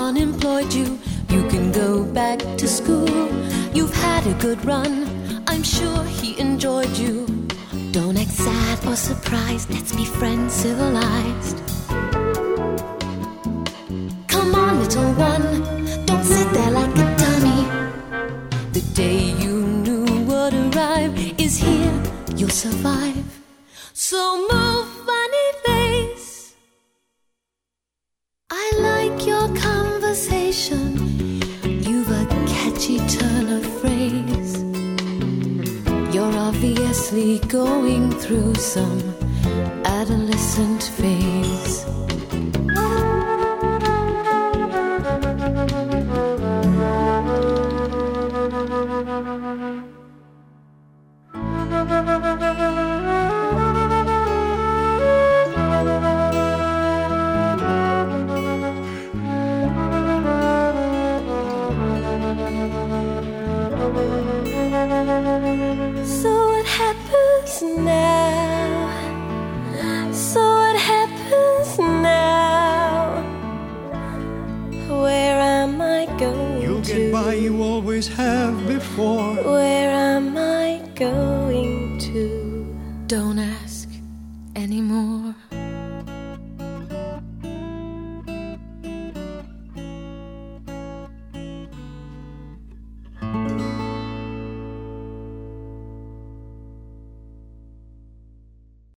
unemployed you. You can go back to school. You've had a good run. I'm sure he enjoyed you. Don't act sad or surprised. Let's be friends, civilized. Come on, little one. Don't sit there like a dummy. The day you knew would arrive is here. You'll survive. So move, funny face. I like your conversation. You've a catchy turn of phrase. You're obviously going through some adolescent phase. So what happens now? So what happens now? Where am I going You'll to? get by, you always have before. Where am I going to? Don't ask.